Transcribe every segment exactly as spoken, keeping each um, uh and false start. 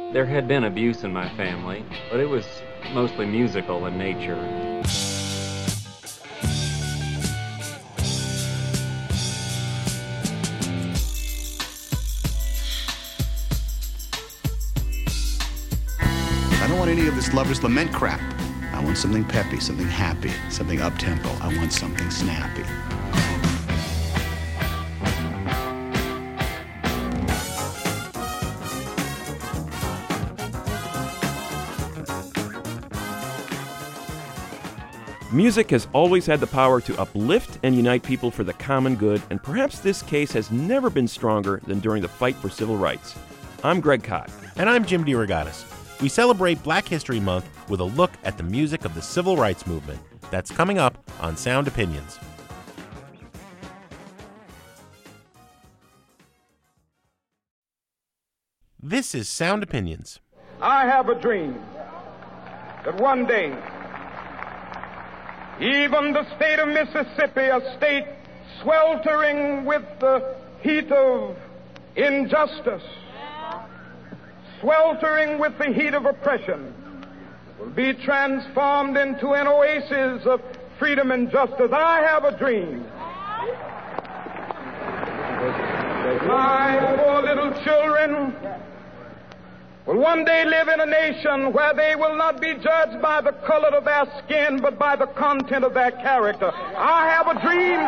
There had been abuse in my family, but it was mostly musical in nature. I don't want any of this lover's lament crap. I want something peppy, something happy, something up-tempo. I want something snappy. Music has always had the power to uplift and unite people for the common good, and perhaps this case has never been stronger than during the fight for civil rights. I'm Greg Kot. And I'm Jim DeRogatis. We celebrate Black History Month with a look at the music of the civil rights movement. That's coming up on Sound Opinions. This is Sound Opinions. I have a dream that one day even the state of Mississippi, a state sweltering with the heat of injustice, sweltering with the heat of oppression, will be transformed into an oasis of freedom and justice. I have a dream. My poor little children will one day live in a nation where they will not be judged by the color of their skin, but by the content of their character. I have a dream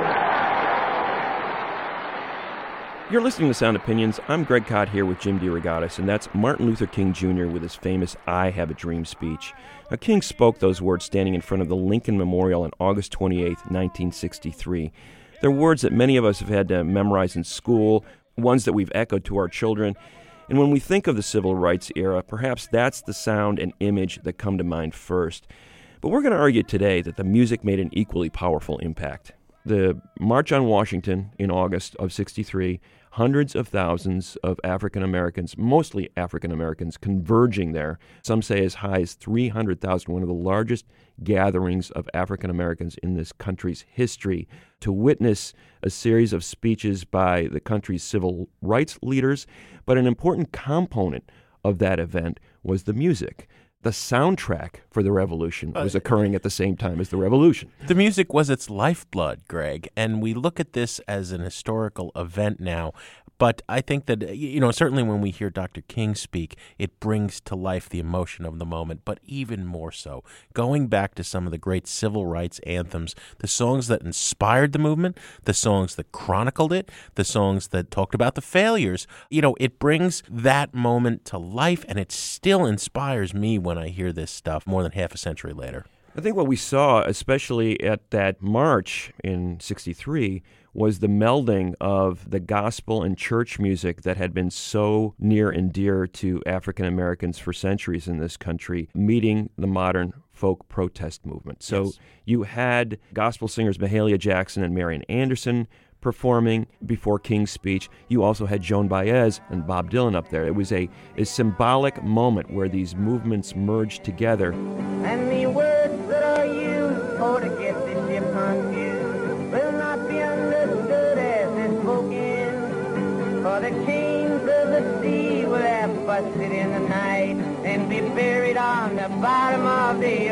today. You're listening to Sound Opinions. I'm Greg Kot here with Jim DeRogatis, and that's Martin Luther King Junior with his famous I Have a Dream speech. Now, King spoke those words standing in front of the Lincoln Memorial on August twenty-eighth, nineteen sixty-three. They're words that many of us have had to memorize in school, ones that we've echoed to our children. And when we think of the civil rights era, perhaps that's the sound and image that come to mind first. But we're going to argue today that the music made an equally powerful impact. The March on Washington in August of sixty-three, hundreds of thousands of African Americans, mostly African Americans, converging there. Some say as high as three hundred thousand, one of the largest gatherings of African Americans in this country's history, to witness a series of speeches by the country's civil rights leaders. But an important component of that event was the music. The soundtrack for the revolution was occurring at the same time as the revolution. The music was its lifeblood, Greg, and we look at this as an historical event now. But I think that, you know, certainly when we hear Doctor King speak, it brings to life the emotion of the moment, but even more so, going back to some of the great civil rights anthems, the songs that inspired the movement, the songs that chronicled it, the songs that talked about the failures, you know, it brings that moment to life, and it still inspires me when I hear this stuff more than half a century later. I think what we saw, especially at that march in sixty-three, was the melding of the gospel and church music that had been so near and dear to African Americans for centuries in this country, meeting the modern folk protest movement. So yes. You had gospel singers Mahalia Jackson and Marian Anderson performing before King's speech. You also had Joan Baez and Bob Dylan up there. It was a, a symbolic moment where these movements merged together. And the words that are used for to get the ship confused will not be understood as they're spoken. For the kings of the sea will have busted in the night and be buried on the bottom of the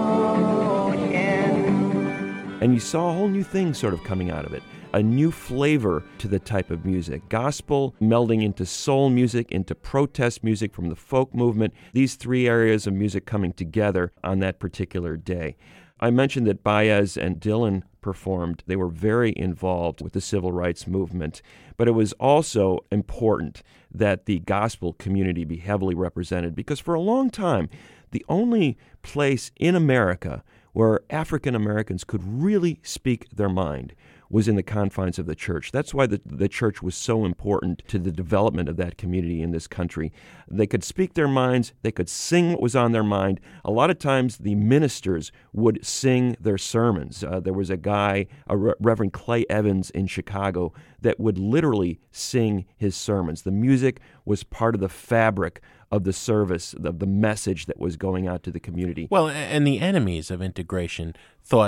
ocean. And you saw a whole new thing sort of coming out of it. A new flavor to the type of music. Gospel melding into soul music, into protest music from the folk movement. These three areas of music coming together on that particular day. I mentioned that Baez and Dylan performed. They were very involved with the civil rights movement. But it was also important that the gospel community be heavily represented, because for a long time, the only place in America where African Americans could really speak their mind was in the confines of the church. That's why the, the church was so important to the development of that community in this country. They could speak their minds. They could sing what was on their mind. A lot of times the ministers would sing their sermons. Uh, there was a guy, a Re- Reverend Clay Evans in Chicago, that would literally sing his sermons. The music was part of the fabric of the service, of the message that was going out to the community. Well, and the enemies of integration thought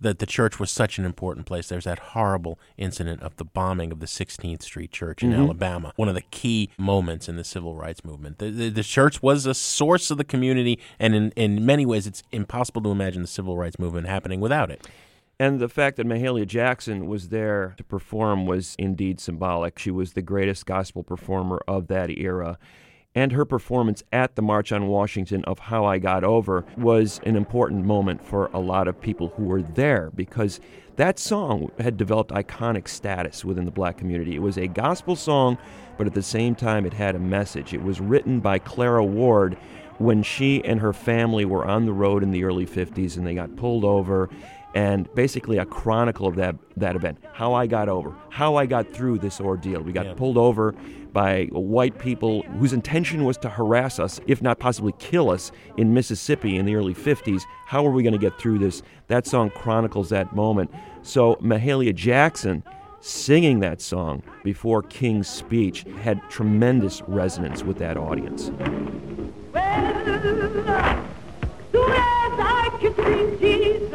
that the church was such an important place. There's that horrible incident of the bombing of the sixteenth Street Church in Mm-hmm. Alabama, one of the key moments in the civil rights movement. The, the, the church was a source of the community, and in, in many ways it's impossible to imagine the civil rights movement happening without it. And the fact that Mahalia Jackson was there to perform was indeed symbolic. She was the greatest gospel performer of that era. And her performance at the March on Washington of How I Got Over was an important moment for a lot of people who were there, because that song had developed iconic status within the black community. It was a gospel song, but at the same time it had a message. It was written by Clara Ward when she and her family were on the road in the early fifties and they got pulled over, and basically a chronicle of that that event, how I got over, how I got through this ordeal. We got Yeah. pulled over by white people whose intention was to harass us, if not possibly kill us, in Mississippi in the early fifties. How are we going to get through this? That song chronicles that moment. So Mahalia Jackson singing that song before King's speech had tremendous resonance with that audience. Well, soon as I could see Jesus,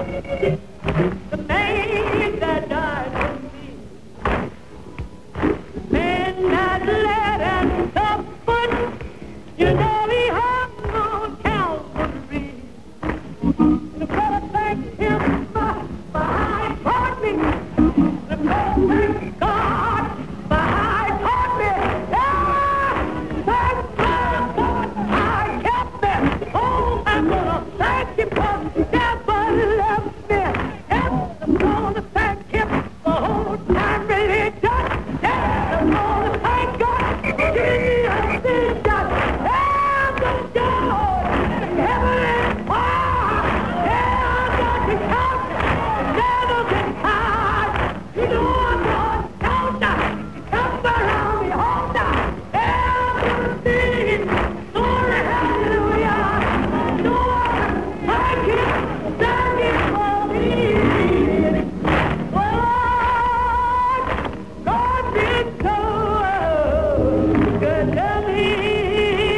the man that died for me, the man that led and suffered, you know he hung on Calvary. The brother thanked him for, for how he taught me. The brother thanked God for how he taught me. Yeah! Thank God for how he kept me. Oh, I'm gonna thank him for he never left me. Yes, I'm gonna thank him for old time religion. Yes, I'm gonna thank God for giving me a vision. Yeah, the God in heaven and fire. Yeah, I'm gonna count, never been tired. You know I'm gonna count now. Come around me, hold now. Yeah, I'm gonna sing. Glory, hallelujah. Lord, thank you, thank you for me. Lord, God been so good to me.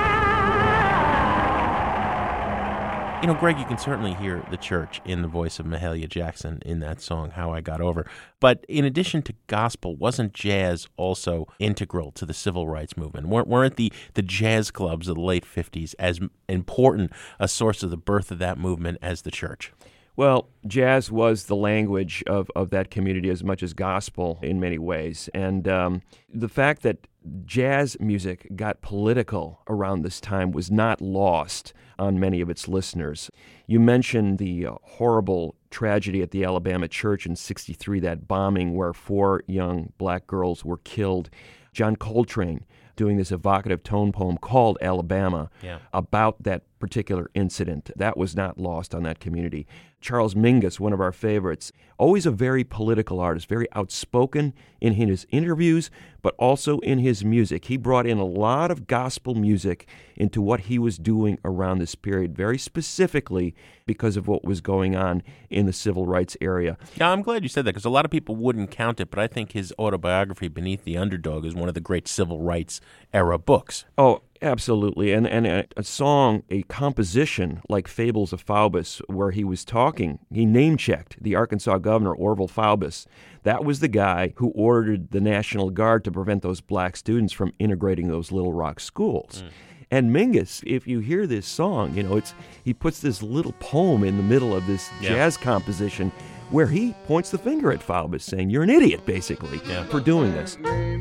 You know, Greg, you can certainly hear the church in the voice of Mahalia Jackson in that song, How I Got Over. But in addition to gospel, wasn't jazz also integral to the civil rights movement? Weren't, weren't the, the jazz clubs of the late fifties as important a source of the birth of that movement as the church? Well, jazz was the language of, of that community as much as gospel in many ways. And um, the fact that jazz music got political around this time was not lost on many of its listeners. You mentioned the uh, horrible tragedy at the Alabama church in sixty-three, that bombing where four young black girls were killed. John Coltrane doing this evocative tone poem called Alabama Yeah. about that particular incident. That was not lost on that community. Charles Mingus, one of our favorites, always a very political artist, very outspoken in his interviews, but also in his music. He brought in a lot of gospel music into what he was doing around this period, very specifically because of what was going on in the civil rights area. Yeah, I'm glad you said that, because a lot of people wouldn't count it, but I think his autobiography, Beneath the Underdog, is one of the great civil rights era books. Oh, absolutely. And and a, a song, a composition like Fables of Faubus, where he was talking, he name-checked the Arkansas governor, Orville Faubus. That was the guy who ordered the National Guard to prevent those black students from integrating those Little Rock schools. Mm. And Mingus, if you hear this song, you know, it's he puts this little poem in the middle of this Yeah. jazz composition where he points the finger at Faubus, saying, you're an idiot, basically, Yeah. for doing this.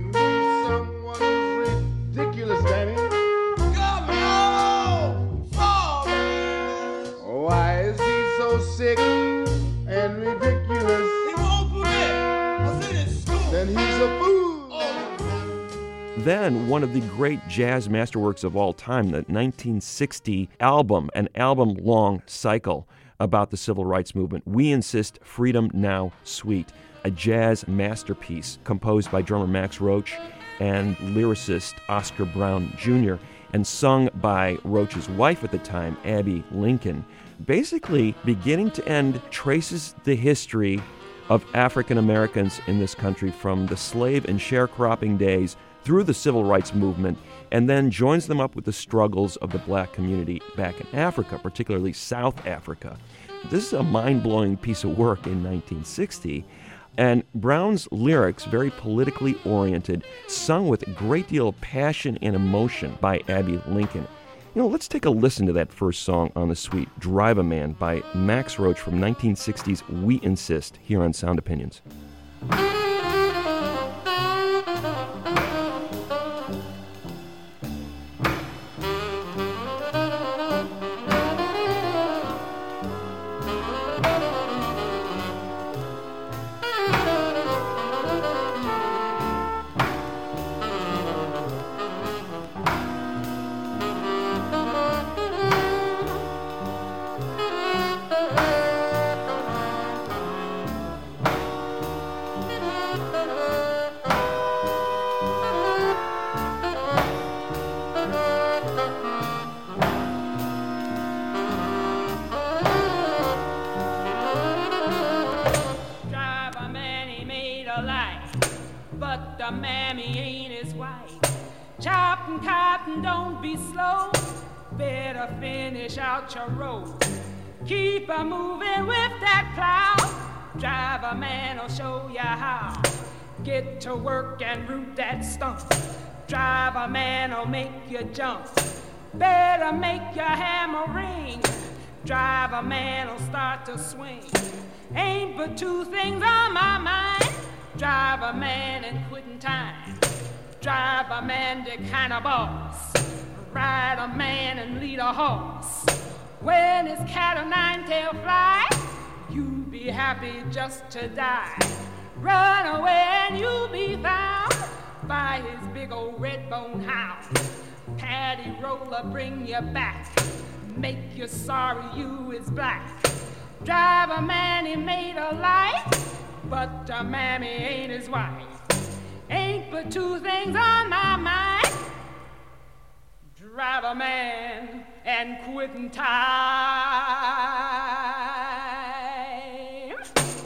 Ridiculous, Danny. Why is he so sick and ridiculous? He won't forget. I said in school. Then he's a fool. Then, one of the great jazz masterworks of all time, the nineteen sixty album, an album-long cycle about the civil rights movement, We Insist, Freedom Now, Sweet, a jazz masterpiece composed by drummer Max Roach and lyricist Oscar Brown Junior, and sung by Roach's wife at the time, Abby Lincoln. Basically, beginning to end, traces the history of African Americans in this country from the slave and sharecropping days through the civil rights movement, and then joins them up with the struggles of the black community back in Africa, particularly South Africa. This is a mind-blowing piece of work in nineteen sixty. And Brown's lyrics, very politically oriented, sung with a great deal of passion and emotion by Abbey Lincoln. You know, let's take a listen to that first song on the suite, Drive a Man by Max Roach from nineteen sixty's We Insist, here on Sound Opinions. But the mammy ain't his wife. Chopping cotton, don't be slow. Better finish out your road. Keep a moving with that plow. Drive a man'll show you how. Get to work and root that stump. Drive a man'll make you jump. Better make your hammer ring. Drive a man'll start to swing. Ain't but two things on my mind. Drive a man and quitting time. Drive a man the kind of boss. Ride a man and lead a horse. When his cat o' nine-tail fly, you be happy just to die. Run away and you'll be found by his big old red-bone hound. Paddy roller bring you back, make you sorry you is black. Drive a man he made a life, but a mammy ain't his wife. Ain't but two things on my mind. Drive a man and quitting time.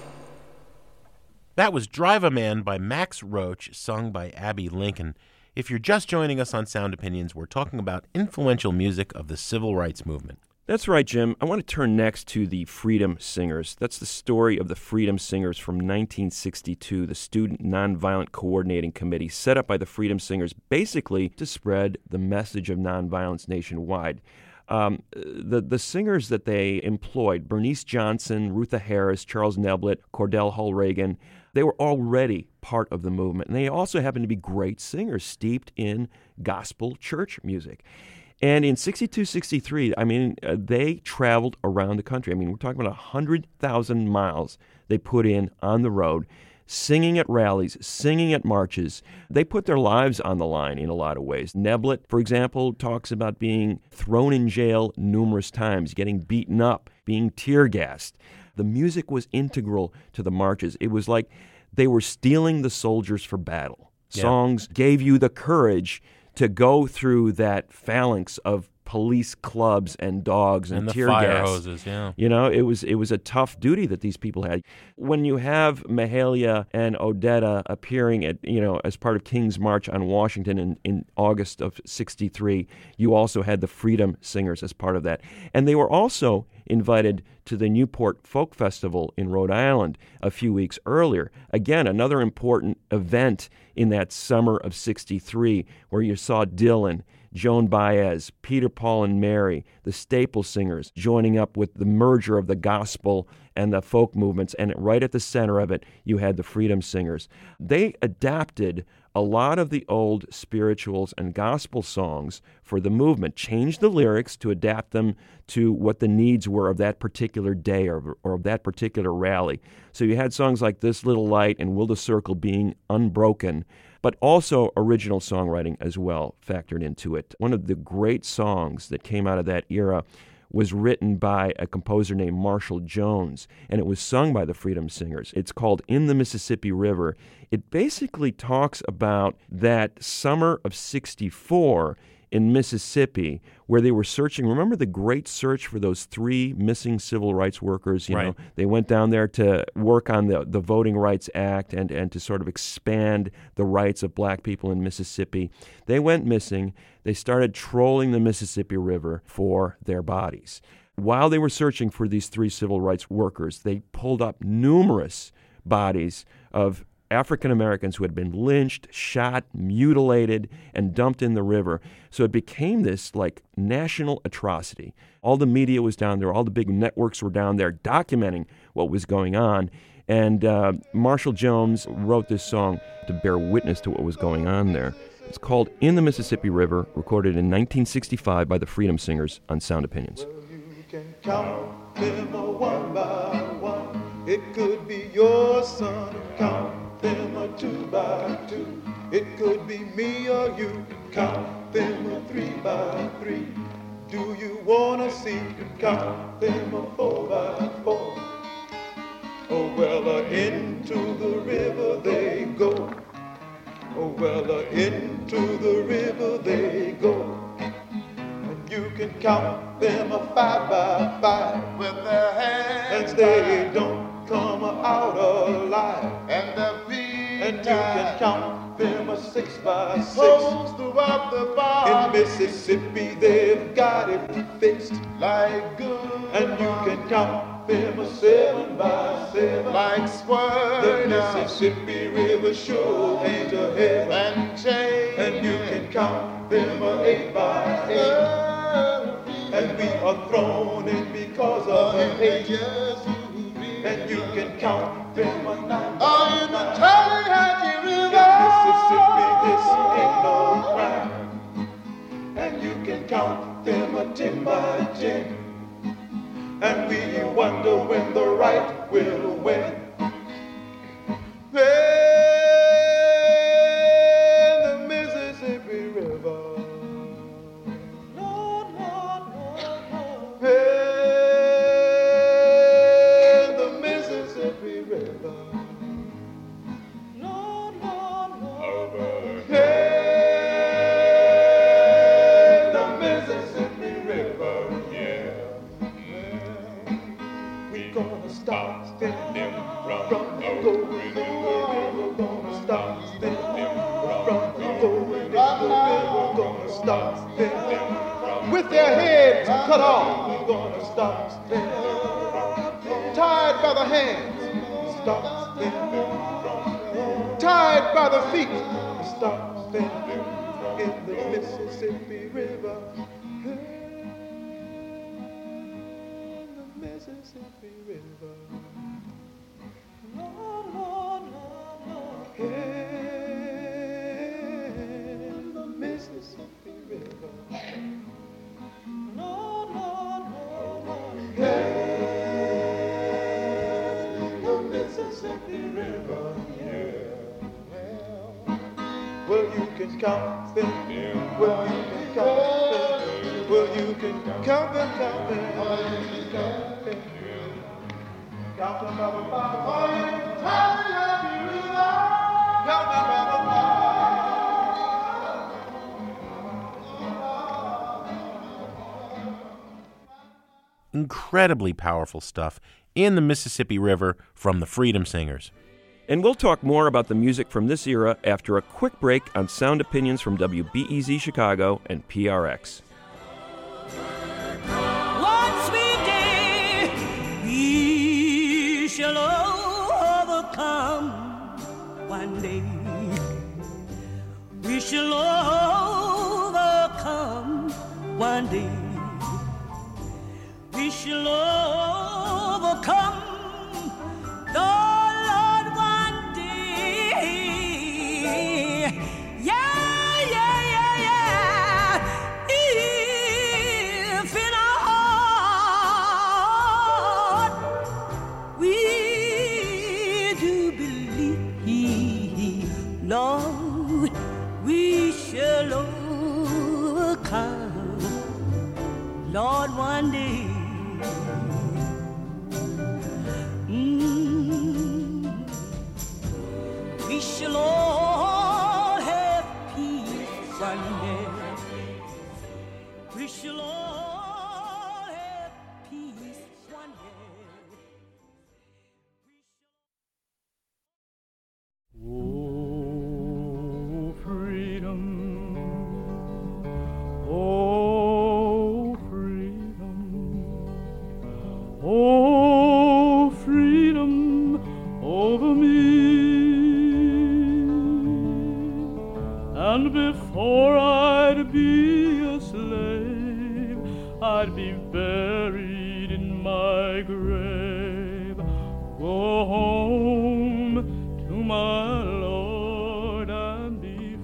That was Drive a Man by Max Roach, sung by Abbey Lincoln. If you're just joining us on Sound Opinions, we're talking about influential music of the civil rights movement. That's right, Jim. I want to turn next to the Freedom Singers. That's the story of the Freedom Singers from nineteen sixty-two, the Student Nonviolent Coordinating Committee set up by the Freedom Singers basically to spread the message of nonviolence nationwide. Um, the, the singers that they employed, Bernice Johnson, Rutha Harris, Charles Neblett, Cordell Hull Reagan, they were already part of the movement. And they also happened to be great singers steeped in gospel church music. And in sixty-two, sixty-three, I mean, uh, they traveled around the country. I mean, we're talking about one hundred thousand miles they put in on the road, singing at rallies, singing at marches. They put their lives on the line in a lot of ways. Neblett, for example, talks about being thrown in jail numerous times, getting beaten up, being tear-gassed. The music was integral to the marches. It was like they were steeling the soldiers for battle. Yeah. Songs gave you the courage to go through that phalanx of police clubs and dogs and, and the tear fire gas. hoses, yeah. You know, it was it was a tough duty that these people had. When you have Mahalia and Odetta appearing at, you know, as part of King's March on Washington in, in August of sixty-three, you also had the Freedom Singers as part of that. And they were also invited to the Newport Folk Festival in Rhode Island a few weeks earlier. Again, another important event in that summer of sixty-three, where you saw Dylan, Joan Baez, Peter, Paul, and Mary, the Staple Singers, joining up with the merger of the gospel and the folk movements, and right at the center of it, you had the Freedom Singers. They adapted a lot of the old spirituals and gospel songs for the movement, changed the lyrics to adapt them to what the needs were of that particular day or, or of that particular rally. So you had songs like This Little Light and Will the Circle being unbroken, but also original songwriting as well factored into it. One of the great songs that came out of that era was written by a composer named Marshall Jones, and it was sung by the Freedom Singers. It's called In the Mississippi River. It basically talks about that summer of sixty-four in Mississippi, where they were searching. Remember the great search for those three missing civil rights workers? You right. know, they went down there to work on the, the Voting Rights Act and, and to sort of expand the rights of black people in Mississippi. They went missing. They started trolling the Mississippi River for their bodies. while they were searching for these three civil rights workers, they pulled up numerous bodies of African Americans who had been lynched, shot, mutilated, and dumped in the river. So it became this like national atrocity. All the media was down there, all the big networks were down there documenting what was going on. And uh, Marshall Jones wrote this song to bear witness to what was going on there. It's called In the Mississippi River, recorded in nineteen sixty-five by the Freedom Singers on Sound Opinions. Well, you can count them one by one. It could be your son. Count them a two by two. It could be me or you. Count them a three by three. Do you wanna see? Count them a four by four. Oh, well, uh, into the river they go. Oh, well, uh, into the river they go. And you can count them a five by five with their hands. And they don't come out alive. And their feet And you can count them a six by six. Throughout the bar. In Mississippi they've got it fixed like good. And you can count them a seven by seven, like swirl. The Mississippi River sure ain't a heaven and chain. And you can count them a eight by eight. And we are thrown in because of the hate. And you can count them a nine by in the Tallahatchie River. In Mississippi this ain't no crime. And you can count them a ten by ten. And we wonder when the right will win. In the Mississippi River. Lord, Lord, Lord, Lord. In the Mississippi River. Lord, Lord, Lord. In the Mississippi River, yeah. We're gonna stop them from going in the river. We're gonna stop them from going in the river. We're gonna stop them with their heads cut off. We're gonna stop them tied by the hands. Stop them tied by the feet. Stop them in the Mississippi River. Mississippi River. Lord, Lord, Lord, Lord. In the Mississippi River. Lord, Lord, Lord, Lord. In the Mississippi River. Yeah. Well, you can count them. Well, you can count them. Well, you can count them, count them. Well, you can count them. Count them by the fire. Tallahatchie River. Count them by the fire. Incredibly powerful stuff in the Mississippi River from the Freedom Singers. And we'll talk more about the music from this era after a quick break on Sound Opinions from W B E Z Chicago and P R X. One sweet day we shall overcome. One day we shall overcome. One day we shall overcome. The Lord, we shall overcome. Lord, one day. Mm, we shall all have peace one day. We shall all have peace one day. Oh, freedom, oh, freedom, I'd be a slave, I'd be buried in my grave. Go home to my Lord and be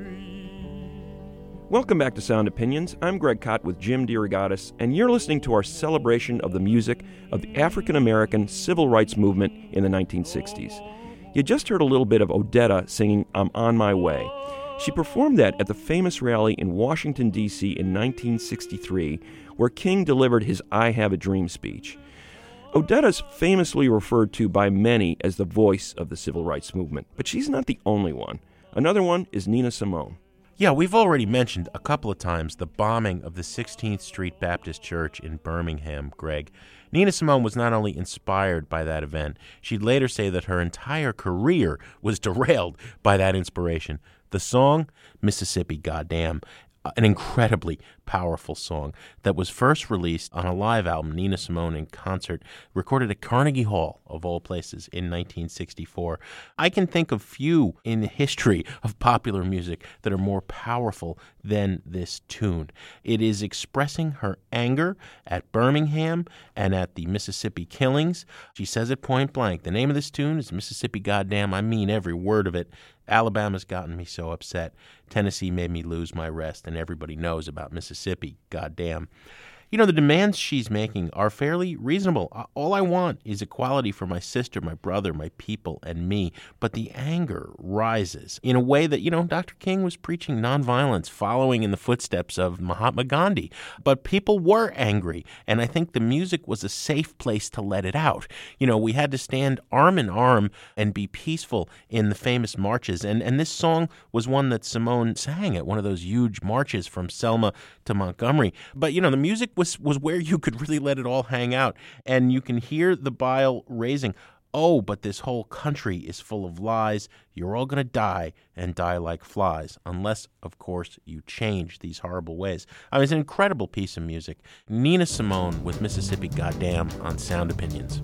free. Welcome back to Sound Opinions. I'm Greg Kot with Jim DeRogatis, and you're listening to our celebration of the music of the African-American civil rights movement in the nineteen sixties. You just heard a little bit of Odetta singing I'm on My Way. She performed that at the famous rally in Washington, D C in nineteen sixty-three, where King delivered his I Have a Dream speech. Odetta's famously referred to by many as the voice of the civil rights movement, but she's not the only one. Another one is Nina Simone. Yeah, we've already mentioned a couple of times the bombing of the sixteenth Street Baptist Church in Birmingham, Greg. Nina Simone was not only inspired by that event, she'd later say that her entire career was derailed by that inspiration. The song, Mississippi Goddamn, an incredibly powerful song that was first released on a live album, Nina Simone in Concert, recorded at Carnegie Hall, of all places, in nineteen sixty-four. I can think of few in the history of popular music that are more powerful than this tune. It is expressing her anger at Birmingham and at the Mississippi killings. She says it point blank. The name of this tune is Mississippi Goddamn. I mean every word of it. Alabama's gotten me so upset. Tennessee made me lose my rest, and everybody knows about Mississippi. Goddamn. You know, the demands she's making are fairly reasonable. All I want is equality for my sister, my brother, my people, and me. But the anger rises in a way that, you know, Doctor King was preaching nonviolence, following in the footsteps of Mahatma Gandhi. But people were angry, and I think the music was a safe place to let it out. You know, we had to stand arm in arm and be peaceful in the famous marches. And, and this song was one that Simone sang at one of those huge marches from Selma to Montgomery. But, you know, the music was was where you could really let it all hang out, and you can hear the bile raising. Oh, but this whole country is full of lies. You're all going to die and die like flies, unless, of course, you change these horrible ways. I mean, it's an incredible piece of music. Nina Simone with Mississippi Goddamn on Sound Opinions.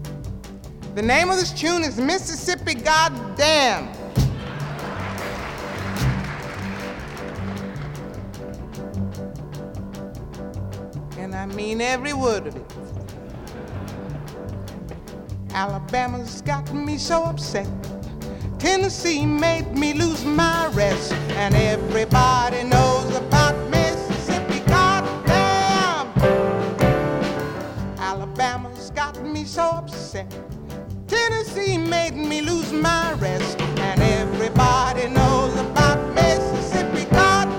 The name of this tune is Mississippi Goddamn. And I mean every word of it. Alabama's got me so upset. Tennessee made me lose my rest. And everybody knows about Mississippi, goddamn. Alabama's got me so upset. Tennessee made me lose my rest. And everybody knows about Mississippi, goddamn.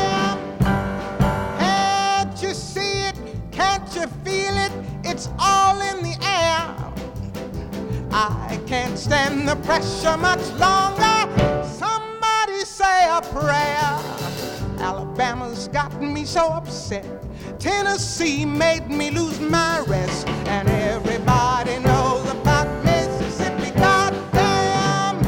Can't you see it? Can't you feel it? It's all in the air. I can't stand the pressure much longer. Somebody say a prayer. Alabama's gotten me so upset. Tennessee made me lose my rest. And everybody knows about Mississippi, goddamn.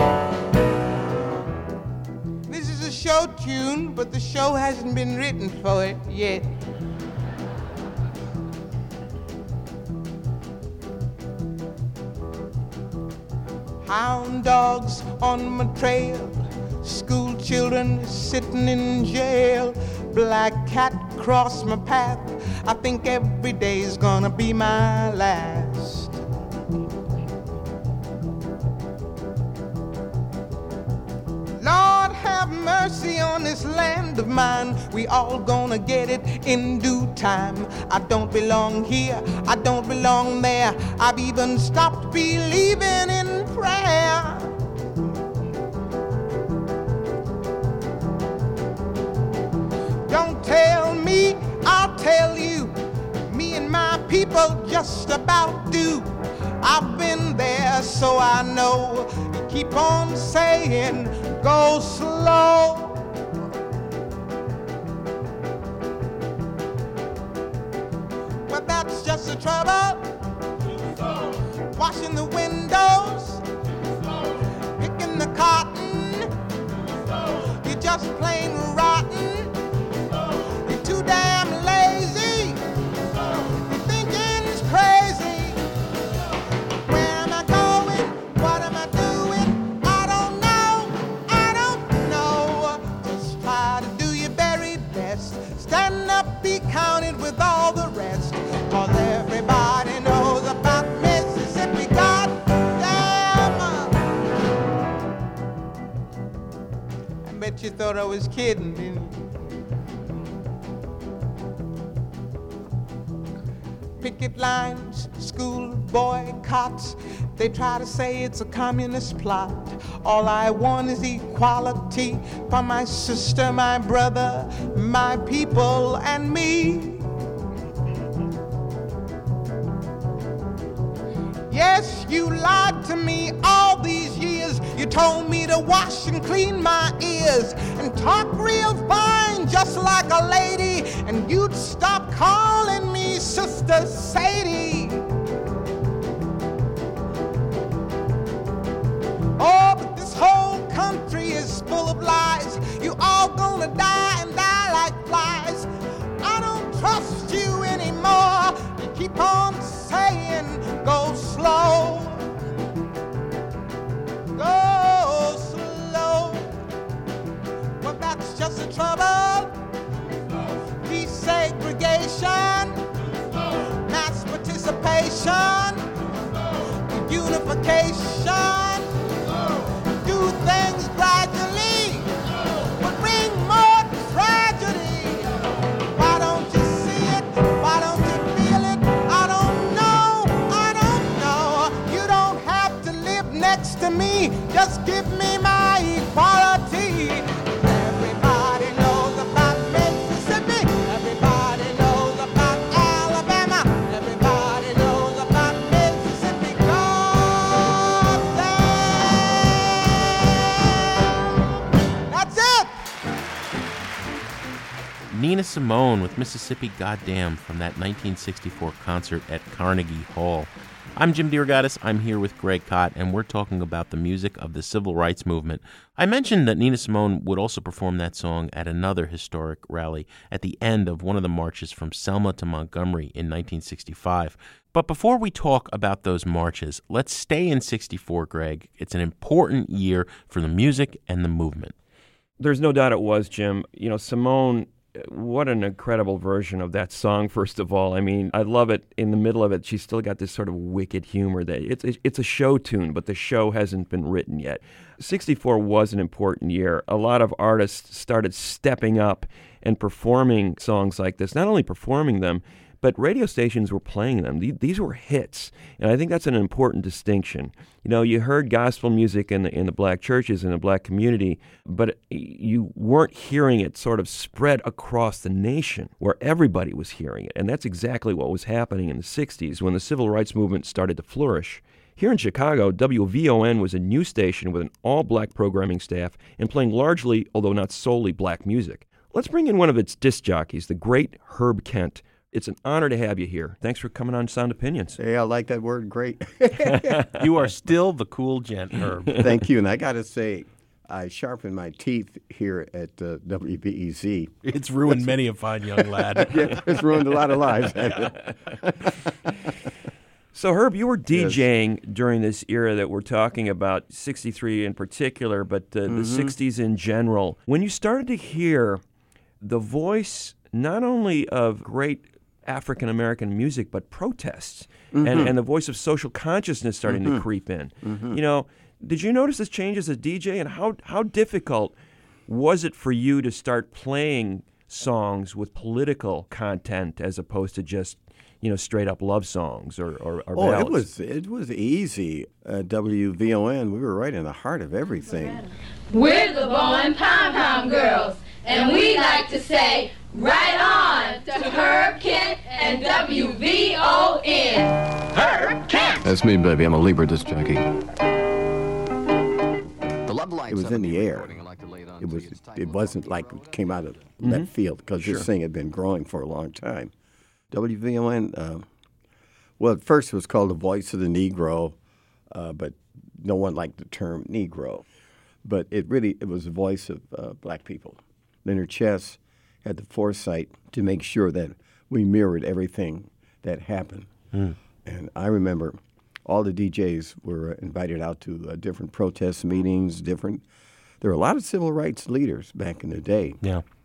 This is a show tune, but the show hasn't been written for it yet. Hound dogs on my trail, school children sitting in jail, black cat cross my path. I think every day's gonna be my last. Lord have mercy on this land of mine. We all gonna get it in due time. I don't belong here, I don't belong there. I've even stopped believing in prayer. Don't tell me, I'll tell you. Me and my people just about do. I've been there, so I know. You keep on saying, go slow. But that's just the trouble. Washing the windows, picking the cotton. You're just plain rotten. You're too damn lazy. Your thinking's crazy. Where am I going? What am I doing? I don't know. I don't know. Just try to do your very best. cannot be counted with all the rest. Cause everybody knows about Mississippi, goddamn. I bet you thought I was kidding, didn't you? Picket lines, school boycotts, they try to say it's a communist plot. All I want is equality for my sister, my brother, my people, and me. Yes, you lied to me all these years. You told me to wash and clean my ears and talk real fine, just like a lady, and you'd stop calling me Sister Sadie. Oh, but this whole country is full of lies. You all gonna die and die like flies. I don't trust you anymore. You keep on saying, go slow. Go slow. Well, that's just the trouble. Desegregation, mass participation, unification. Do things gradually, but bring more tragedy. Why don't you see it? Why don't you feel it? I don't know, I don't know. You don't have to live next to me, just give me my equality. Everybody knows about Mississippi, everybody knows about Alabama, everybody knows about Mississippi. That's it! Nina Simone with Mississippi Goddamn from that nineteen sixty-four concert at Carnegie Hall. I'm Jim DeRogatis. I'm here with Greg Kot, and we're talking about the music of the civil rights movement. I mentioned that Nina Simone would also perform that song at another historic rally at the end of one of the marches from Selma to Montgomery in nineteen sixty-five. But before we talk about those marches, let's stay in sixty-four, Greg. It's an important year for the music and the movement. There's no doubt it was, Jim. You know, Simone, what an incredible version of that song, first of all. I mean, I love it. In the middle of it, she's still got this sort of wicked humor. That It's, it's a show tune, but the show hasn't been written yet. sixty-four was an important year. A lot of artists started stepping up and performing songs like this, not only performing them, but radio stations were playing them. These were hits, and I think that's an important distinction. You know, you heard gospel music in the in the black churches, in the black community, but you weren't hearing it sort of spread across the nation where everybody was hearing it, and that's exactly what was happening in the sixties when the civil rights movement started to flourish. Here in Chicago, W V O N was a news station with an all-black programming staff and playing largely, although not solely, black music. Let's bring in one of its disc jockeys, the great Herb Kent. It's an honor to have you here. Thanks for coming on Sound Opinions. Hey, I like that word, great. You are still the cool gent, Herb. Thank you. And I got to say, I sharpened my teeth here at uh, W B E Z. It's ruined That's, many a fine young lad. Yeah, it's ruined a lot of lives. So, Herb, you were DJing yes. during this era that we're talking about, sixty-three in particular, but uh, mm-hmm. the sixties in general. When you started to hear the voice not only of great African-American music, but protests, mm-hmm. and, and the voice of social consciousness starting mm-hmm. to creep in. Mm-hmm. You know, did you notice this change as a D J, and how, how difficult was it for you to start playing songs with political content as opposed to just, you know, straight-up love songs or, or, or oh, ballads? it was it was easy. At W V O N, we were right in the heart of everything. We're the Bowen Pom-Pom Girls, and we like to say, right on to Herb Kent and W V O N. Herb Kent! That's me, baby. I'm a Libra disc jockey. It was in the air. It was. It wasn't like it came out of mm-hmm. left field because sure. this thing had been growing for a long time. W V O N, uh, well, at first it was called the Voice of the Negro, uh, but no one liked the term Negro. But it really, it was the voice of uh, black people. Leonard Chess had the foresight to make sure that we mirrored everything that happened. Mm. And I remember all the D Js were invited out to uh, different protest meetings, different. There were a lot of civil rights leaders back in the day. Yeah.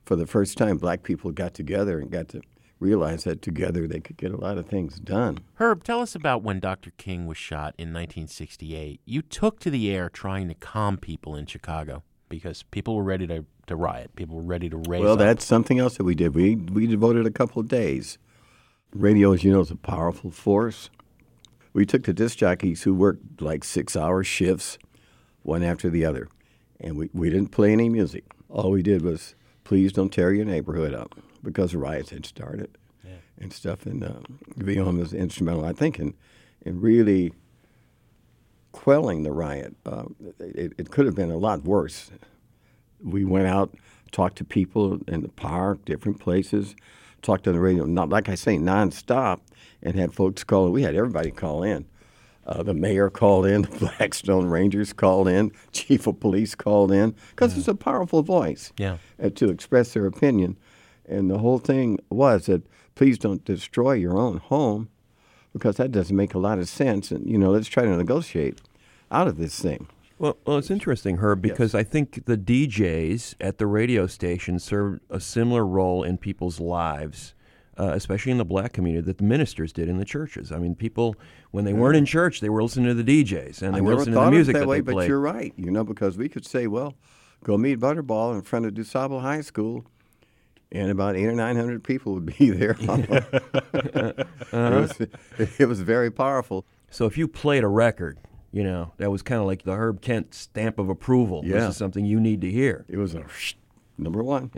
for the first time, black people got together and got to realize that together they could get a lot of things done. Herb, tell us about when Doctor King was shot in nineteen sixty-eight. You took to the air trying to calm people in Chicago because people were ready to, to riot. People were ready to raise Well, up. that's something else that we did. We we devoted a couple of days. Radio, as you know, is a powerful force. We took the disc jockeys who worked like six-hour shifts, one after the other, and we, we didn't play any music. All we did was, please don't tear your neighborhood up, because riots had started yeah. and stuff. And uh, V O M was instrumental, I think, in, in really quelling the riot. Uh, it, it could have been a lot worse. We went out, talked to people in the park, different places, talked on the radio, not like I say, nonstop, and had folks call. We had everybody call in. Uh, the mayor called in, the Blackstone Rangers called in, chief of police called in, because yeah. it's a powerful voice yeah. uh, to express their opinion. And the whole thing was that please don't destroy your own home, because that doesn't make a lot of sense. And, you know, let's try to negotiate out of this thing. Well, well, it's interesting, Herb, because yes. I think the D Js at the radio station served a similar role in people's lives, uh, especially in the black community, that the ministers did in the churches. I mean, people, when they weren't in church, they were listening to the D Js, and they I were never listening thought to the music of it that, way, they but played. you're right, you know, because we could say, well, go meet Butterball in front of DuSable High School, and about eight or nine hundred people would be there. uh-huh. it, was, it was very powerful. So if you played a record, you know, that was kind of like the Herb Kent stamp of approval. Yeah. This is something you need to hear. It was a number one.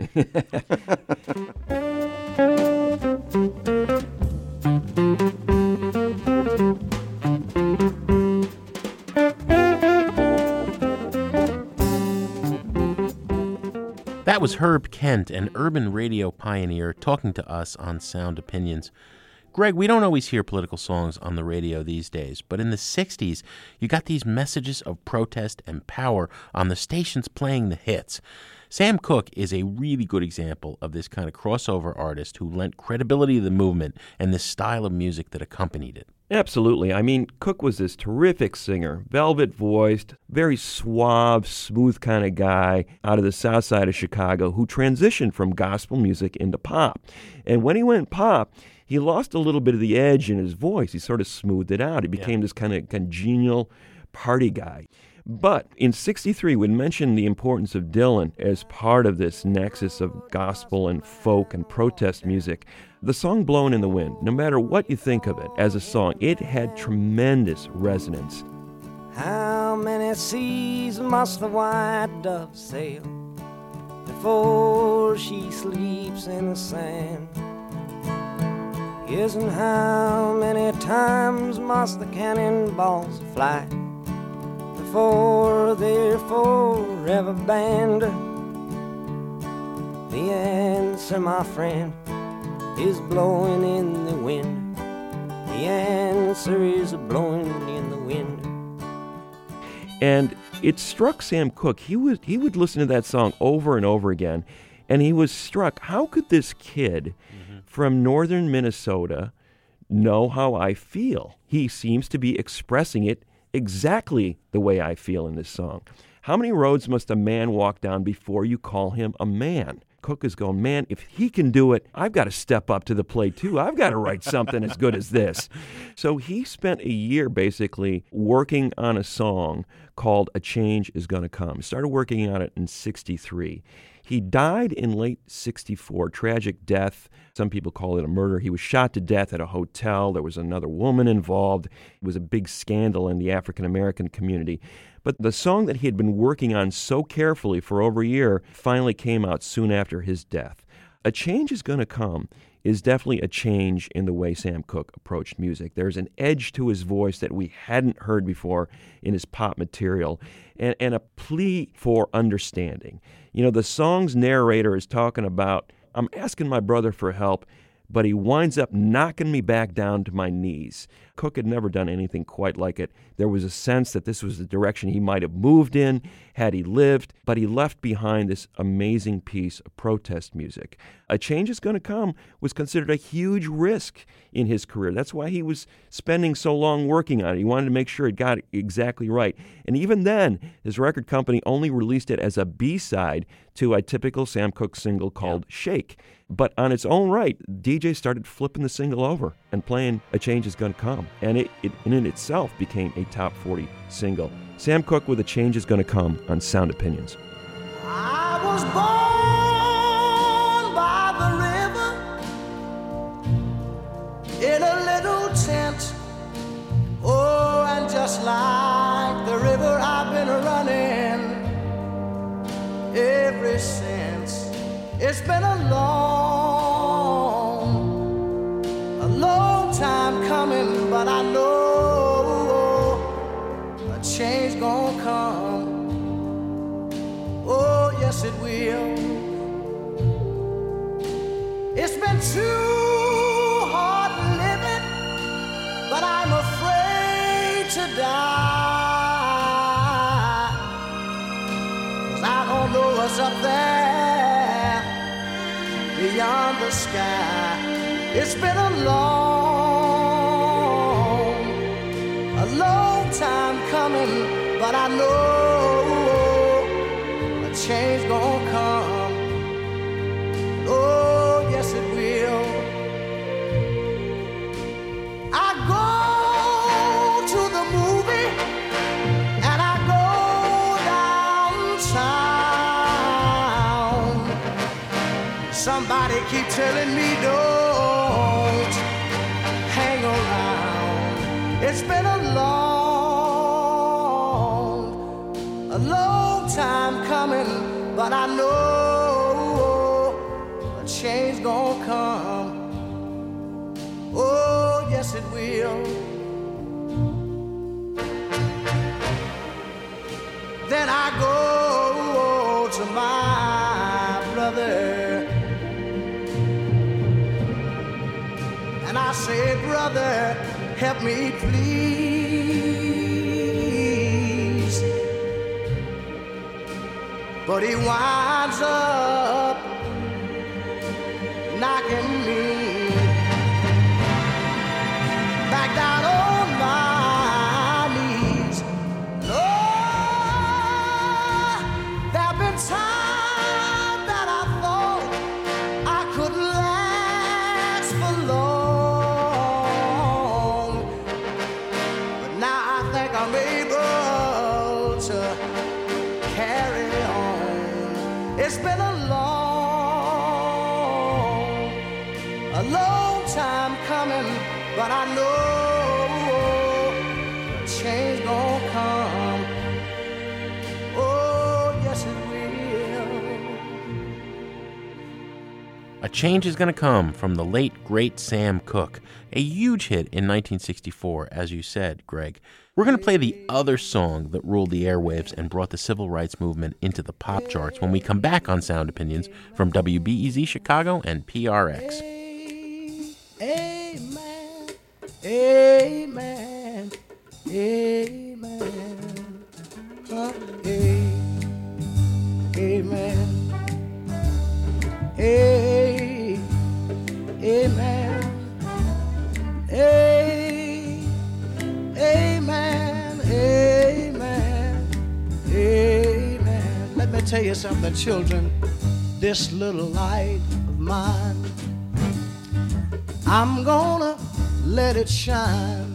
That was Herb Kent, an urban radio pioneer, talking to us on Sound Opinions. Greg, we don't always hear political songs on the radio these days, but in the sixties, you got these messages of protest and power on the stations playing the hits. Sam Cooke is a really good example of this kind of crossover artist who lent credibility to the movement and the style of music that accompanied it. Absolutely. I mean, Cooke was this terrific singer, velvet-voiced, very suave, smooth kind of guy out of the south side of Chicago who transitioned from gospel music into pop. And when he went pop, he lost a little bit of the edge in his voice. He sort of smoothed it out. He became yeah. this kind of congenial party guy. But in sixty-three, we mentioned the importance of Dylan as part of this nexus of gospel and folk and protest music. The song Blowin' in the Wind, no matter what you think of it as a song, it had tremendous resonance. How many seas must the white dove sail before she sleeps in the sand? Yes, and how many times must the cannonballs fly before they're forever banned? The answer, my friend, is blowing in the wind. The answer is blowing in the wind. And it struck Sam Cooke. He was he would listen to that song over and over again, and he was struck. How could this kid mm-hmm. from northern Minnesota know how I feel? He seems to be expressing it exactly the way I feel in this song. How many roads must a man walk down before you call him a man? Cooke is going, man, if he can do it, I've got to step up to the plate too. I've got to write something as good as this. So he spent a year basically working on a song called A Change Is Gonna Come. He started working on it in sixty-three. He died in late sixty-four, tragic death. Some people call it a murder. He was shot to death at a hotel. There was another woman involved. It was a big scandal in the African-American community. But the song that he had been working on so carefully for over a year finally came out soon after his death. A Change Is Gonna Come is definitely a change in the way Sam Cooke approached music. There's an edge to his voice that we hadn't heard before in his pop material, and, and a plea for understanding. You know, the song's narrator is talking about, I'm asking my brother for help, but he winds up knocking me back down to my knees. Cooke had never done anything quite like it. There was a sense that this was the direction he might have moved in had he lived, but he left behind this amazing piece of protest music. A Change Is Gonna Come was considered a huge risk in his career. That's why he was spending so long working on it. He wanted to make sure it got it exactly right. And even then, his record company only released it as a B-side to a typical Sam Cooke single called yeah. Shake. But on its own right, D J started flipping the single over and playing A Change Is Gonna Come. And it, it in it itself became a top forty single. Sam Cooke with A Change Is Gonna Come on Sound Opinions. I was born by the river in a little tent. Oh, and just like the river, I've been running ever since. It's been a long, a long time coming, but I know a change gonna come. Oh, yes it will. It's been too hard living, but I'm afraid to die, 'cause I don't know what's up there beyond the sky. It's been a long, a long time coming, but I know a change gonna come. Oh, yes it will. I go to the movie and I go downtown. Somebody keep telling me don't hang around. It's been a long, a long time coming, but I know a change gonna come. Oh, yes it will. Then I go to my brother and I say, brother, help me please. But he winds up knocking me back down on my knees. Lord, there have been times that I thought I could last for long, but now I think I'm able to carry on. It's been a long, a long time coming, but I know a change gonna come. Oh, yes it will. A Change Is Gonna Come from the late, great Sam Cooke. A huge hit in nineteen sixty-four, as you said, Greg. We're going to play the other song that ruled the airwaves and brought the civil rights movement into the pop charts when we come back on Sound Opinions from W B E Z Chicago and P R X. Amen. Amen. Amen. Huh? Amen. Amen. Amen. Amen. Amen. Amen. Let me tell you something, children. This little light of mine, I'm gonna let it shine.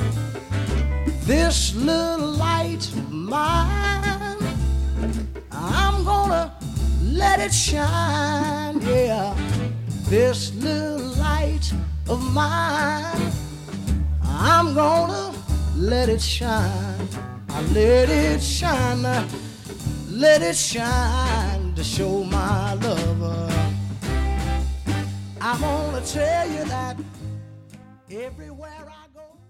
This little light of mine, I'm gonna let it shine, yeah. This little light of mine, I'm gonna let it shine. I let it shine, let it shine to show my lover. I'm gonna tell you that everywhere I go.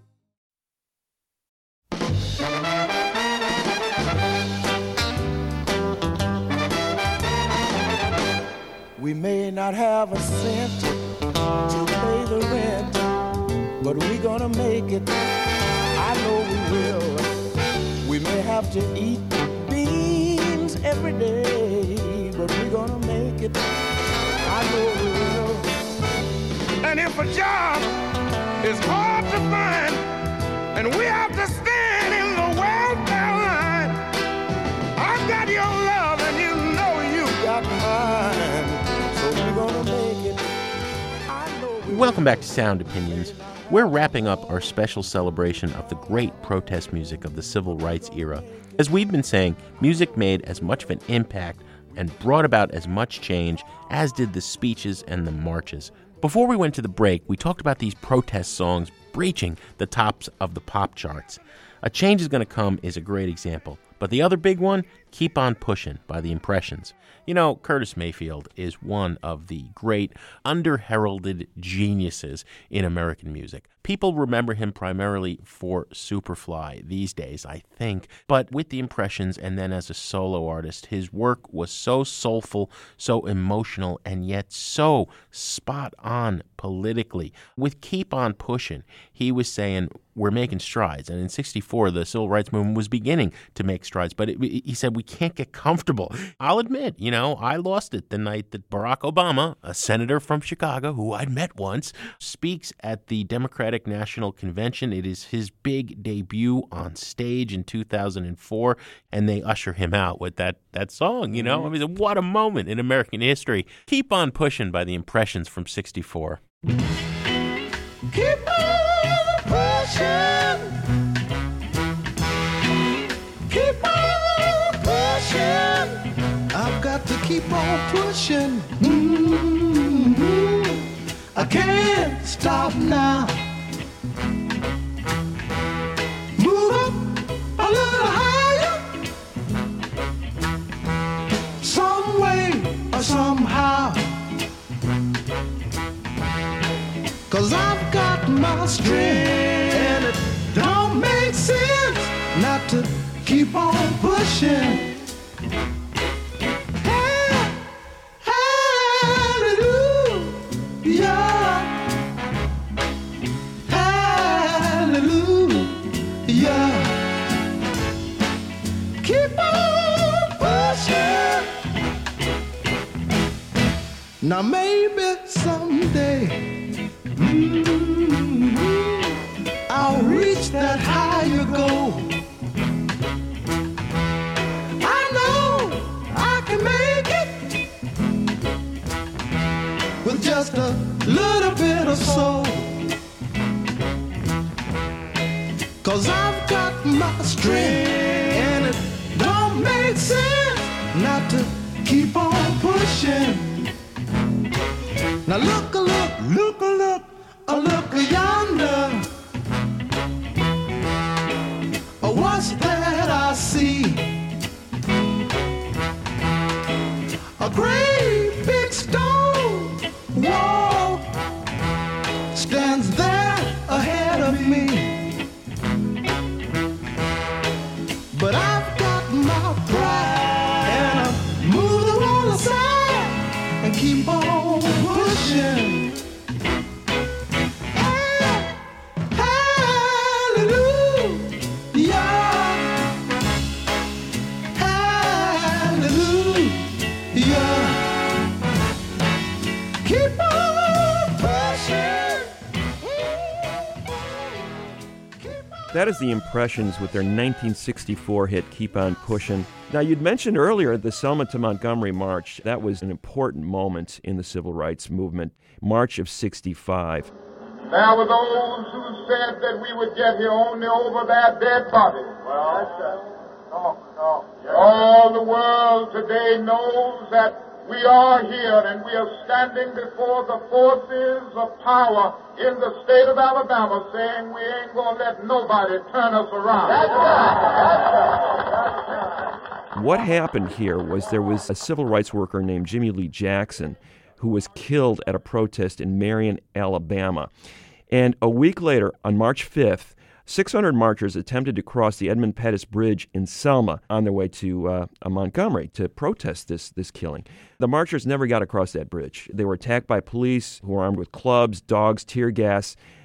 We may not have a cent to pay the rent, but we're gonna make it. I know we will. We may have to eat beans every day, but we're gonna make it. I know we will. And if a job is hard to find, and we have to stand in the welfare line, I've got your love and you know you got mine. So we're gonna make it. I know we Welcome back to Sound Opinions. We're wrapping up our special celebration of the great protest music of the civil rights era. As we've been saying, music made as much of an impact and brought about as much change as did the speeches and the marches. Before we went to the break, we talked about these protest songs breaching the tops of the pop charts. A Change Is Gonna Come is a great example. But the other big one, Keep On Pushin' by The Impressions. You know, Curtis Mayfield is one of the great under-heralded geniuses in American music. People remember him primarily for Superfly these days, I think. But with The Impressions and then as a solo artist, his work was so soulful, so emotional, and yet so spot on politically. With Keep On Pushin', he was saying, we're making strides. And in sixty-four, the civil rights movement was beginning to make strides. But it, he said, we can't get comfortable. I'll admit, you know, I lost it the night that Barack Obama, a senator from Chicago who I'd met once, speaks at the Democratic National Convention. It is his big debut on stage in two thousand four, and they usher him out with that, that song, you know? I mean, what a moment in American history. Keep On Pushin' by The Impressions from sixty-four. Keep on pushing. Keep on pushing. I've got to keep on pushing. Mm-hmm. I can't stop now. Move up a little higher. Some way or somehow. 'Cause I've got my strength, and it don't make sense not to keep on pushing. Hey, hallelujah, hallelujah. Keep on pushing. Now maybe someday Mm-hmm. I'll reach that higher goal. I know I can make it with just a little bit of soul. 'Cause I've got my strength, and it don't make sense not to keep on pushing. Now look a look, look a look, a look yonder. Oh, what's that I see? A great big stone wall stands there ahead of me. But I've got my pride, and I move the wall aside and keep on pushing. That is The Impressions with their nineteen sixty-four hit Keep On Pushin'. Now, you'd mentioned earlier the Selma to Montgomery March. That was an important moment in the civil rights movement, March of sixty-five. There were those who said that we would get here only over their dead bodies. Well, no, no. All the world today knows that we are here, and we are standing before the forces of power in the state of Alabama saying we ain't going to let nobody turn us around. That's right. What happened here was there was a civil rights worker named Jimmy Lee Jackson who was killed at a protest in Marion, Alabama. And a week later, on March fifth, six hundred marchers attempted to cross the Edmund Pettus Bridge in Selma on their way to uh, Montgomery to protest this, this killing. The marchers never got across that bridge. They were attacked by police who were armed with clubs, dogs, tear gas.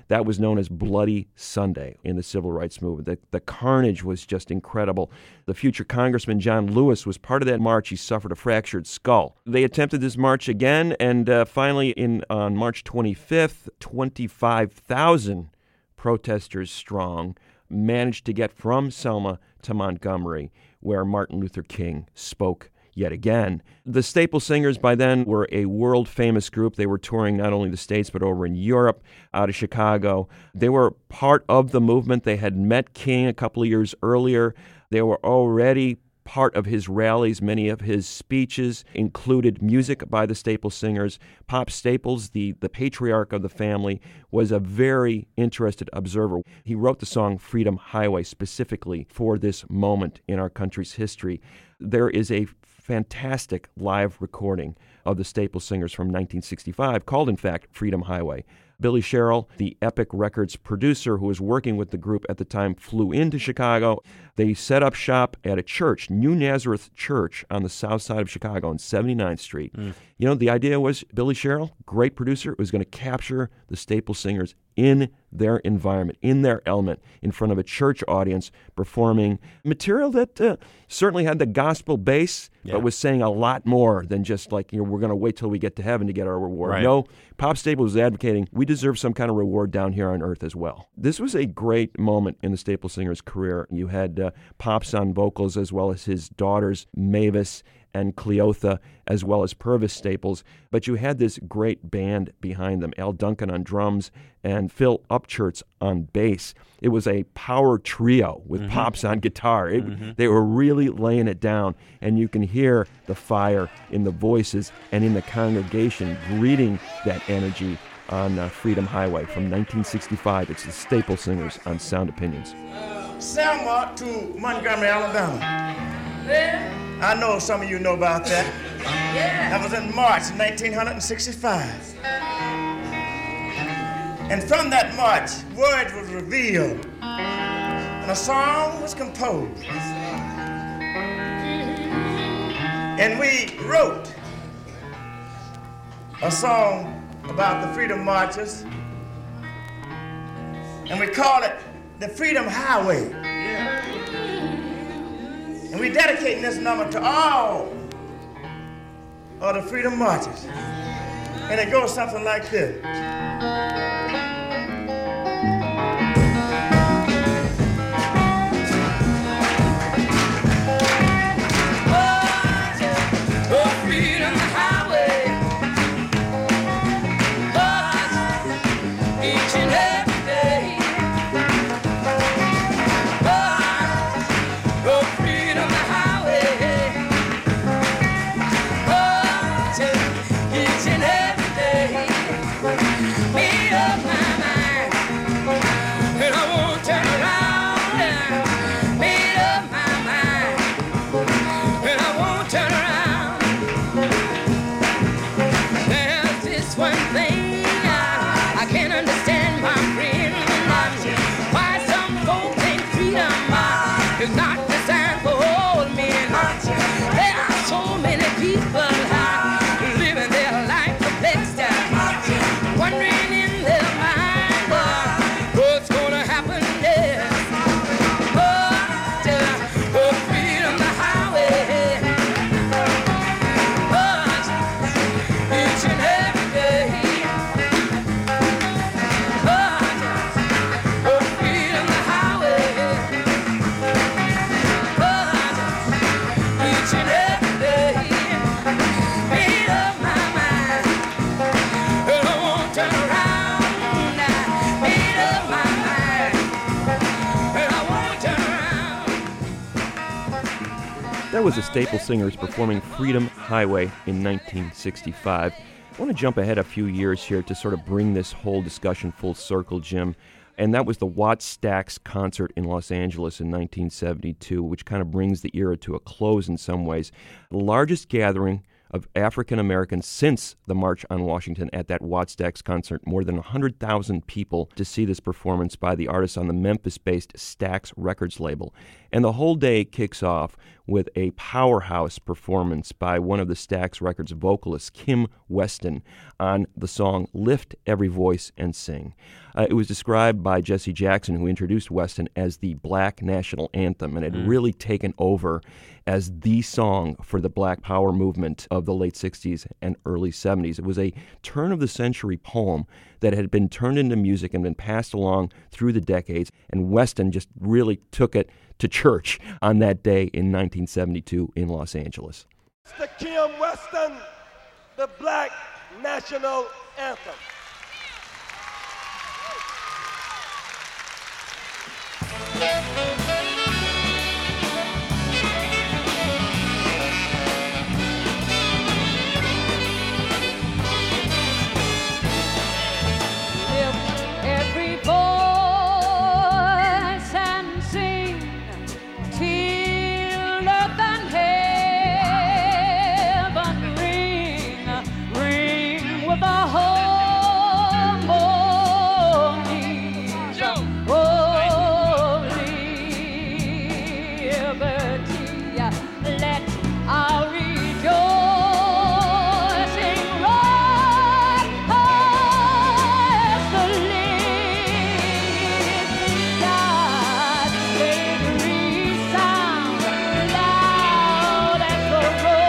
That was known as Bloody Sunday in the civil rights movement. The, the carnage was just incredible. The future Congressman John Lewis was part of that march. He suffered a fractured skull. They attempted this march again, and uh, finally in on March twenty-fifth, twenty-five thousand protesters strong managed to get from Selma to Montgomery, where Martin Luther King spoke yet again. The Staple Singers by then were a world-famous group. They were touring not only the States but over in Europe, out of Chicago. They were part of the movement. They had met King a couple of years earlier. They were already part of his rallies. Many of his speeches included music by the Staple Singers. Pop Staples, the, the patriarch of the family, was a very interested observer. He wrote the song Freedom Highway specifically for this moment in our country's history. There is a fantastic live recording of the Staple Singers from nineteen sixty-five called, in fact, Freedom Highway. Billy Sherrill, the Epic Records producer who was working with the group at the time, flew into Chicago. They set up shop at a church, New Nazareth Church, on the south side of Chicago on seventy-ninth Street. Mm. You know, the idea was Billy Sherrill, great producer, was going to capture the Staple Singers in their environment, in their element, in front of a church audience, performing material that uh, certainly had the gospel base, yeah. but was saying a lot more than just like, you know, we're going to wait till we get to heaven to get our reward. Right. No, Pop Staples was advocating we deserve some kind of reward down here on earth as well. This was a great moment in the Staple Singers' career. You had uh, Pops on vocals, as well as his daughters Mavis and Cleotha, as well as Purvis Staples. But you had this great band behind them, Al Duncan on drums and Phil Upchurch on bass. It was a power trio with mm-hmm. Pops on guitar. It, mm-hmm. They were really laying it down, and you can hear the fire in the voices and in the congregation greeting that energy on uh, Freedom Highway from nineteen sixty-five. It's the Staple Singers on Sound Opinions. Selma to Montgomery, Alabama. Yeah. I know some of you know about that. Yeah. That was in March nineteen sixty-five. And from that march, words was revealed, and a song was composed. And we wrote a song about the Freedom Marchers, and we call it the Freedom Highway. Yeah. And we're dedicating this number to all of the Freedom Marchers. And it goes something like this. That was the Staple Singers performing Freedom Highway in nineteen sixty-five. I want to jump ahead a few years here to sort of bring this whole discussion full circle, Jim. And that was the Watt-Stax concert in Los Angeles in nineteen seventy-two, which kind of brings the era to a close in some ways. The largest gathering of African Americans since the March on Washington at that Watt-Stax concert. More than one hundred thousand people to see this performance by the artists on the Memphis-based Stax Records label. And the whole day kicks off with a powerhouse performance by one of the Stax Records vocalists, Kim Weston, on the song Lift Every Voice and Sing. Uh, it was described by Jesse Jackson, who introduced Weston, as the Black national anthem, and had mm. really taken over as the song for the Black Power movement of the late sixties and early seventies. It was a turn-of-the-century poem that had been turned into music and been passed along through the decades, and Weston just really took it to church on that day in nineteen seventy-two in Los Angeles. Mister Kim Weston, the Black national anthem. Every voice and sing till earth and heaven ring, ring with the harmonies of liberty. Let our rejoicing rise as the living God. Let it resound loud as the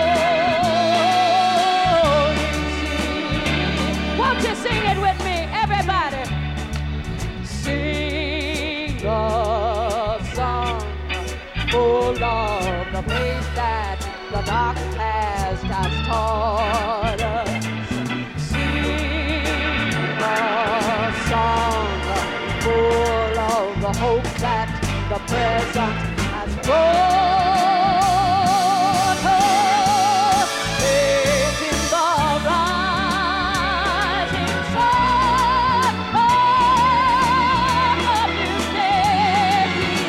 rolling sea. Won't you sing it with me, everybody? Sing a song full of the faith that the dark past has taught us. Sing a song full of the hope that the present has brought us. Faith in the rising sun of new day.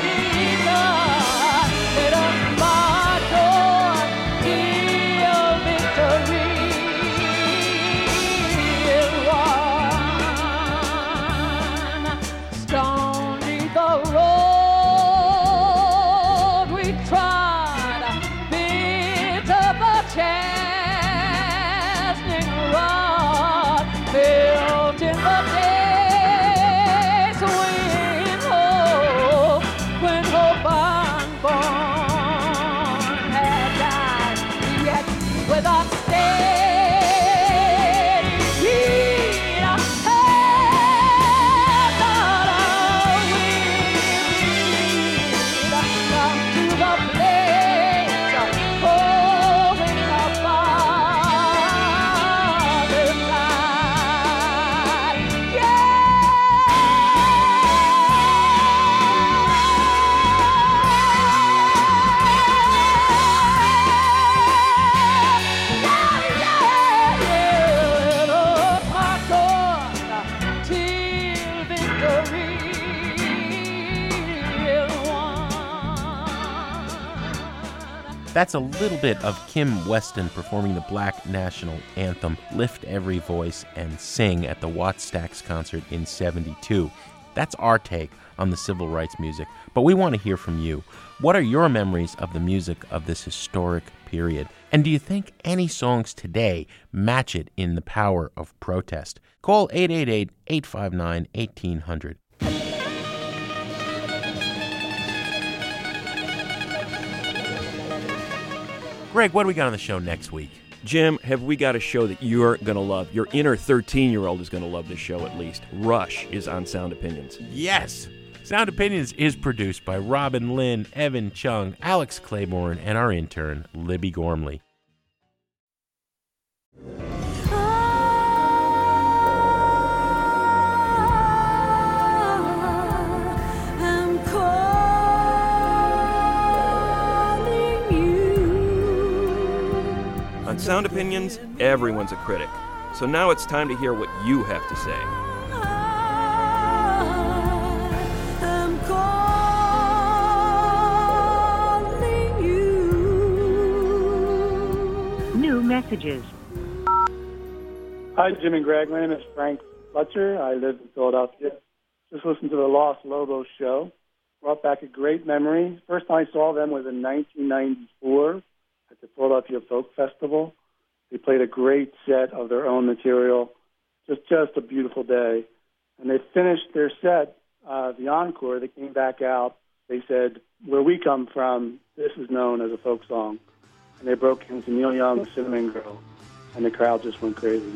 Let us march on till victory is won. Stony the road we trod, bitter the chastening rod, built in the days when hope, when hope unborn had died, yet with a steady beat has not a wing come to the place holding the Father's light. That's a little bit of Kim Weston performing the Black national anthem, Lift Every Voice and Sing, at the Watts Stax concert in seventy-two. That's our take on the civil rights music, but we want to hear from you. What are your memories of the music of this historic period? And do you think any songs today match it in the power of protest? Call eight eight eight, eight five nine, eighteen hundred. Greg, what do we got on the show next week? Jim, have we got a show that you're going to love? Your inner thirteen-year-old is going to love this show at least. Rush is on Sound Opinions. Yes! Sound Opinions is produced by Robin Lynn, Evan Chung, Alex Claiborne, and our intern, Libby Gormley. On Sound Opinions, everyone's a critic. So now it's time to hear what you have to say. I'm calling you. New messages. Hi, Jim and Greg. My name is Frank Fletcher. I live in Philadelphia. Just listen to the Lost Lobos show. brought back a great memory. First time I saw them was in nineteen ninety-four at the Philadelphia Folk Festival. They played a great set of their own material. Just, just a beautiful day. And they finished their set, uh, the encore. They came back out. They said, where we come from, this is known as a folk song. And they broke into Neil Young's Cinnamon Girl, and the crowd just went crazy.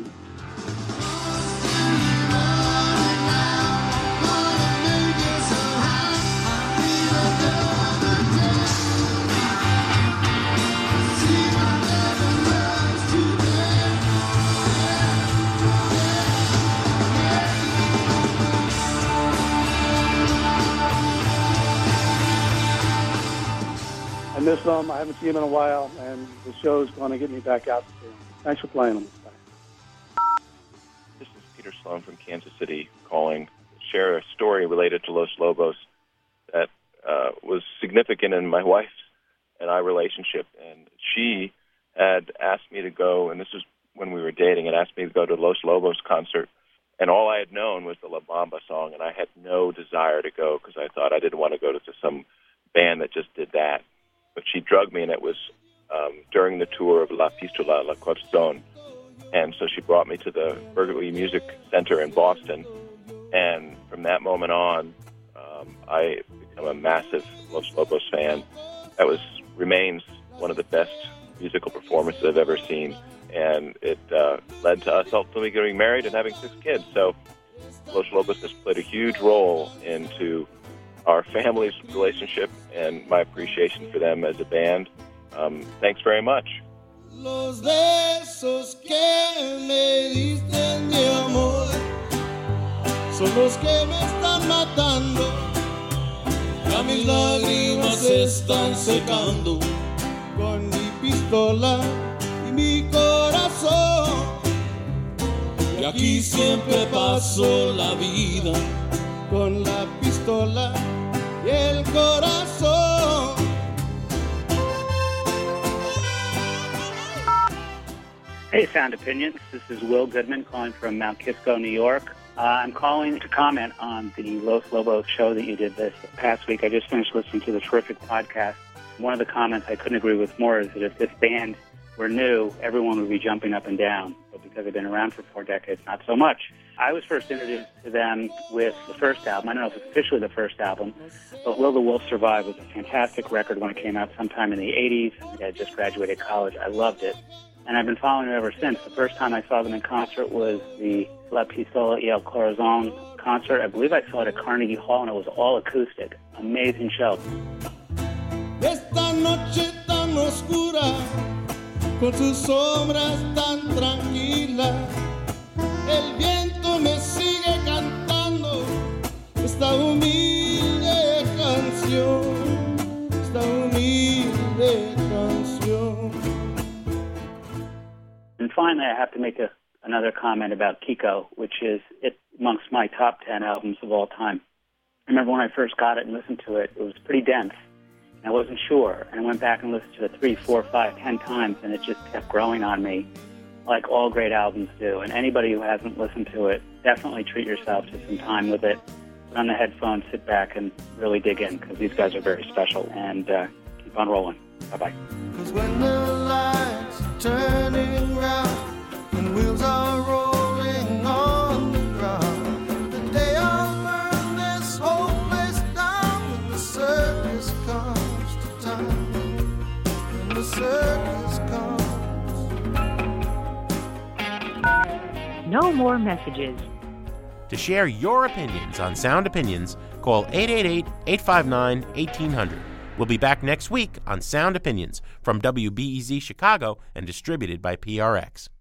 I miss them. I haven't seen them in a while, and the show's going to get me back out to see them. Thanks for playing them. Bye. This is Peter Sloan from Kansas City calling to share a story related to Los Lobos that uh, was significant in my wife's and I relationship. And she had asked me to go, and this was when we were dating, and asked me to go to Los Lobos concert. And all I had known was the La Bamba song, and I had no desire to go because I thought I didn't want to go to some band that just did that. But she drugged me, and it was um, during the tour of La Pistola, La Corazon. And so she brought me to the Berkeley Music Center in Boston. And from that moment on, um, I became a massive Los Lobos fan. That was remains one of the best musical performances I've ever seen. And it uh, led to us ultimately getting married and having six kids. So Los Lobos has played a huge role into our family's relationship and my appreciation for them as a band. Um, thanks very much. Los besos que me diste mi amor son los que me están matando. Ya mis lágrimas se están secando con mi pistola y mi corazón. Y aquí siempre paso la vida con la pistola y el corazón. Hey, Sound Opinions. This is Will Goodman calling from Mount Kisco, New York. Uh, I'm calling to comment on the Los Lobos show that you did this past week. I just finished listening to the terrific podcast. One of the comments I couldn't agree with more is that if this band were new, everyone would be jumping up and down. But because they've been around for four decades, not so much. I was first introduced to them with the first album. I don't know if it's officially the first album, but Will the Wolf Survive was a fantastic record when it came out sometime in the eighties. I think I just graduated college. I loved it. And I've been following them ever since. The first time I saw them in concert was the La Pistola y el Corazon concert. I believe I saw it at Carnegie Hall, and it was all acoustic. Amazing show. Esta noche tan oscura, con sus sombras tan tranquilas, el viento me sigue cantando esta humilde canción, esta humilde canción. And finally, I have to make a, another comment about Kiko, which is it amongst my top ten albums of all time. I remember when I first got it and listened to it, it was pretty dense. And I wasn't sure. And I went back and listened to it three, four, five, ten times, and it just kept growing on me, like all great albums do. And anybody who hasn't listened to it, definitely treat yourself to some time with it. Put on the headphones, sit back, and really dig in, because these guys are very special. And uh, keep on rolling. Bye-bye. Cause when the lights are turning round and wheels are rolling on the ground, the day I'll burn this whole place down when the circus comes to town, when the circus comes. No more messages. To share your opinions on Sound Opinions, call eight eight eight, eight five nine, one eight zero zero. We'll be back next week on Sound Opinions from W B E Z Chicago and distributed by P R X.